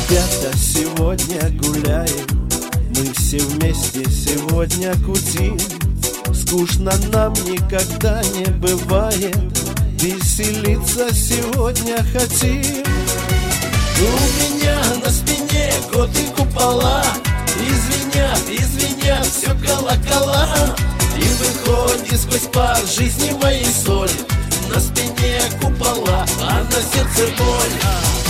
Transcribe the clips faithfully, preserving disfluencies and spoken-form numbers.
Ребята, сегодня гуляем, мы все вместе сегодня кутим. Скучно нам никогда не бывает, веселиться сегодня хотим. У меня на спине кот и купола, извинят, извинят, все колокола. И выходит сквозь пар жизни моей соли. На спине купола, а на сердце боль.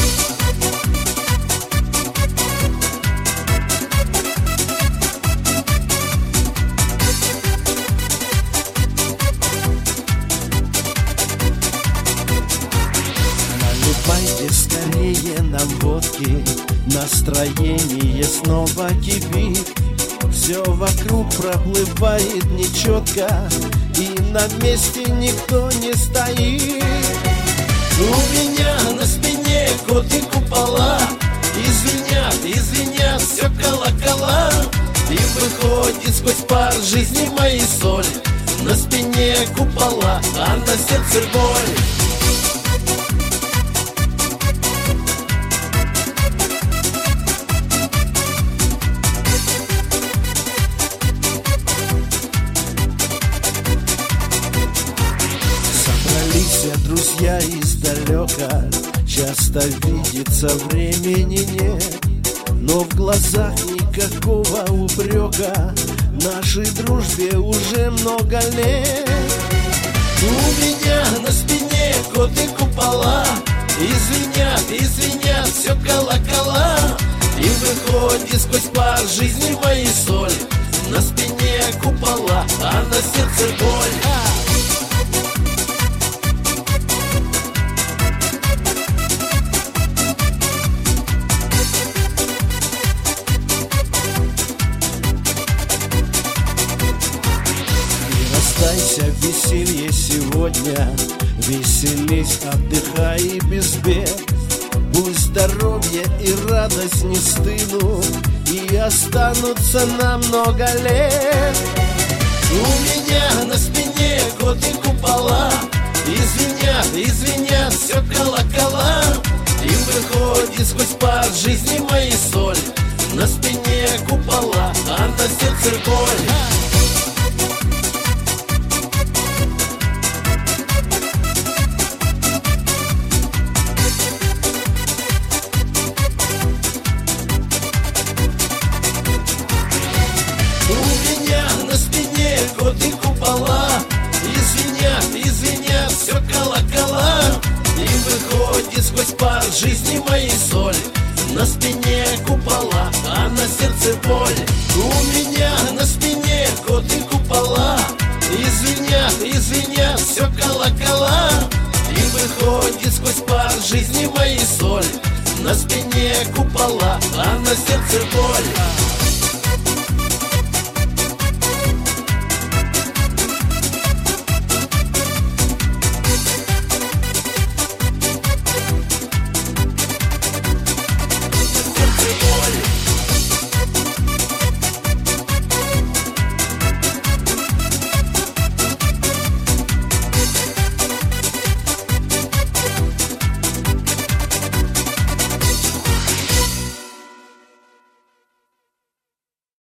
Наливайте скорее нам водки, настроение снова кипит. Все вокруг проплывает нечетко, и на месте никто не стоит. У меня на спине кот и купола, извинят, извинят, все колокола. И выходит сквозь пар жизни моей соли. На спине купола, а на сердце боль. Друзья издалека, часто видится, времени нет, но в глазах никакого упрека, нашей дружбе уже много лет. У меня на спине кот и купола, извинят, извинят, все колокола. И выходит сквозь пар жизни моей соли. На спине купола, а на сердце боль. Остайся в веселье сегодня, веселись, отдыхай без бед. Пусть здоровье и радость не стынут, и останутся на много лет. У меня на спине кот и купола, извинят, извинят, все колокола. И выходит сквозь пар жизни моей соли. На спине купола, а на сердце боль. Кот и купола, извинят, извинят, все колокола. И выходит сквозь пар жизни моей соли. На спине купола, а на сердце боль. У меня на спине кот и купола, извинят, извинят, все колокола. И выходит сквозь пар жизни моей соли. На спине купола, а на сердце боль.